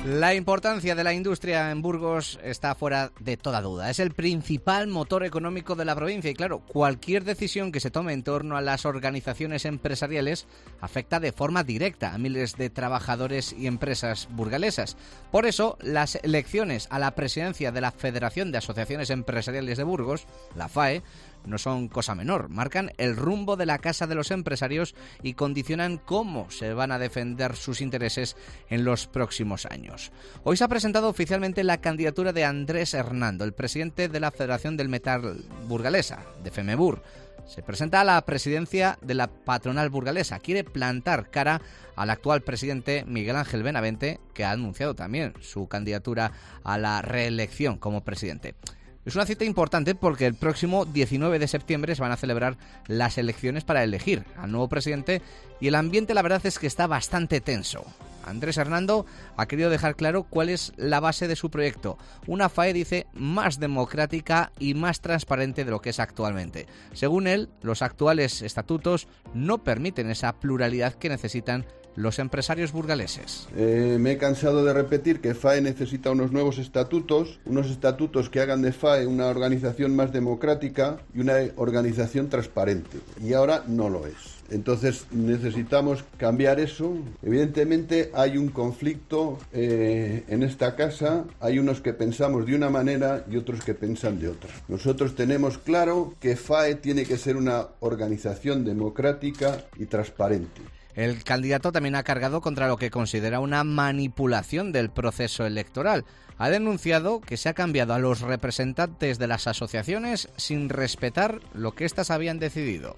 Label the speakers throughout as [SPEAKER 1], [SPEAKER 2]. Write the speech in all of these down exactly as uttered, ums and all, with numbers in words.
[SPEAKER 1] La importancia de la industria en Burgos está fuera de toda duda. Es el principal motor económico de la provincia y, claro, cualquier decisión que se tome en torno a las organizaciones empresariales afecta de forma directa a miles de trabajadores y empresas burgalesas. Por eso, las elecciones a la presidencia de la Federación de Asociaciones Empresariales de Burgos, la FAE, no son cosa menor. Marcan el rumbo de la Casa de los Empresarios y condicionan cómo se van a defender sus intereses en los próximos años. Hoy se ha presentado oficialmente la candidatura de Andrés Hernando, el presidente de la Federación del Metal Burgalesa, de FEMEBUR. Se presenta a la presidencia de la patronal burgalesa. Quiere plantar cara al actual presidente Miguel Ángel Benavente, que ha anunciado también su candidatura a la reelección como presidente. Es una cita importante porque el próximo diecinueve de septiembre se van a celebrar las elecciones para elegir al nuevo presidente y el ambiente, la verdad, es que está bastante tenso. Andrés Hernando ha querido dejar claro cuál es la base de su proyecto. Una FAE, dice, más democrática y más transparente de lo que es actualmente. Según él, los actuales estatutos no permiten esa pluralidad que necesitan los empresarios burgaleses.
[SPEAKER 2] Eh, me he cansado de repetir que FAE necesita unos nuevos estatutos, unos estatutos que hagan de FAE una organización más democrática y una organización transparente. Y ahora no lo es. Entonces necesitamos cambiar eso. Evidentemente hay un conflicto eh, en esta casa. Hay unos que pensamos de una manera y otros que piensan de otra. Nosotros tenemos claro que FAE tiene que ser una organización democrática y transparente.
[SPEAKER 1] El candidato también ha cargado contra lo que considera una manipulación del proceso electoral. Ha denunciado que se ha cambiado a los representantes de las asociaciones sin respetar lo que éstas habían decidido.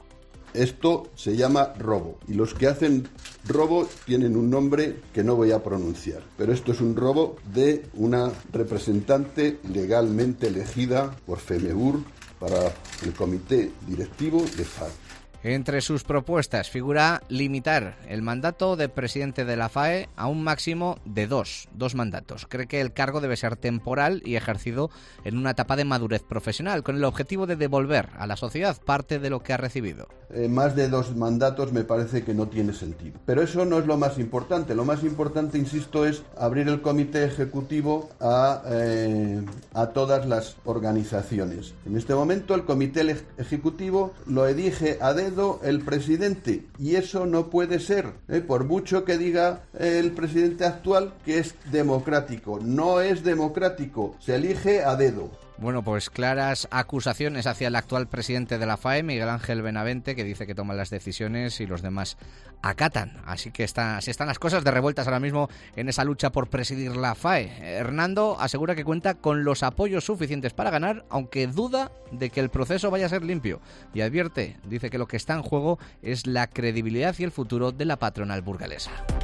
[SPEAKER 2] Esto se llama robo y los que hacen robo tienen un nombre que no voy a pronunciar, pero esto es un robo de una representante legalmente elegida por FEMEBUR para el comité directivo de FAE.
[SPEAKER 1] Entre sus propuestas figura limitar el mandato de presidente de la FAE a un máximo de dos, dos mandatos. Cree que el cargo debe ser temporal y ejercido en una etapa de madurez profesional, con el objetivo de devolver a la sociedad parte de lo que ha recibido.
[SPEAKER 2] Eh, más de dos mandatos me parece que no tiene sentido. Pero eso no es lo más importante. Lo más importante, insisto, es abrir el comité ejecutivo a, eh, a todas las organizaciones. En este momento el comité ejecutivo lo elige a dedo el presidente y eso no puede ser, ¿eh? Por mucho que diga el presidente actual que es democrático. No es democrático, se elige a dedo.
[SPEAKER 1] Bueno, pues claras acusaciones hacia el actual presidente de la FAE, Miguel Ángel Benavente, que dice que toma las decisiones y los demás acatan. Así que está, así están las cosas de revueltas ahora mismo en esa lucha por presidir la FAE. Hernando asegura que cuenta con los apoyos suficientes para ganar, aunque duda de que el proceso vaya a ser limpio. Y advierte, dice que lo que está en juego es la credibilidad y el futuro de la patronal burgalesa.